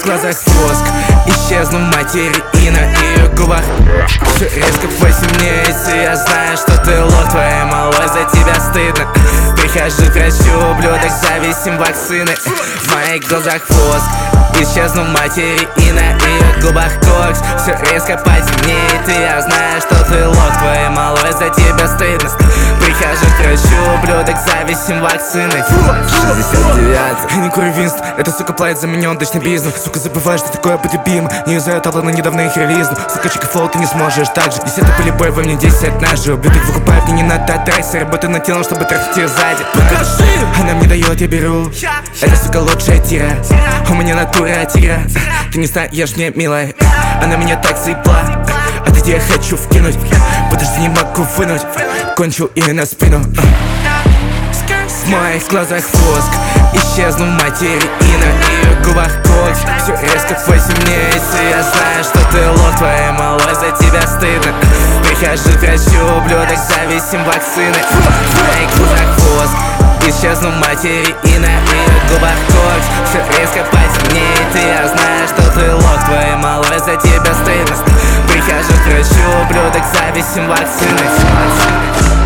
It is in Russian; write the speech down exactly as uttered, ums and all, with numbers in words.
глазах воск, исчезну материи и на ее губах. Все резко посемнеет, и я знаю, что ты лох. Твоей малой за тебя стыдно. Прихожу к врачу, ублюдок, зависим вакцины. В моих глазах воск, исчезну материи и на ее губах кокс. Все резко потемнеет, и я знаю, что ты лох. Твоей малой за тебя стыдно. Прихожу к врачу, ублюдок, зависим вакцины. шестьдесят девятый. Не кури винст, это, сука, платит за меня, он точно бизнес. Сука, забываешь, что такое быть любим. Не из-за этого, но недавно их релизну. Сука, чикафол, ты не сможешь так же. Десятый полибой во мне десять ножей. Ублюдок выкупает, мне не надо трассы. Работаю над телом, чтобы трахать ее сзади. Она мне дает, я беру. Это, сука, лучшая тира. У меня натура тира. Ты не знаешь мне, милая. Она меня так заебла. А ты я хочу вкинуть. Подожди, не могу вынуть. Кончил и на спину. В моих глазах воск, исчезну материи и на ее губах кокс. Все резко посемнеет, и я знаю, что ты лох. Твоей малой за тебя стыдно. Прихожу к врачу, ублюдок, зависим вакцины. В моих глазах воск, исчезну материи и на ее губах кокс. Все резко потемнеет, и я знаю, что ты лох. Твоей малой за тебя стыдно. Прихожу к врачу, ублюдок, зависим вакцины.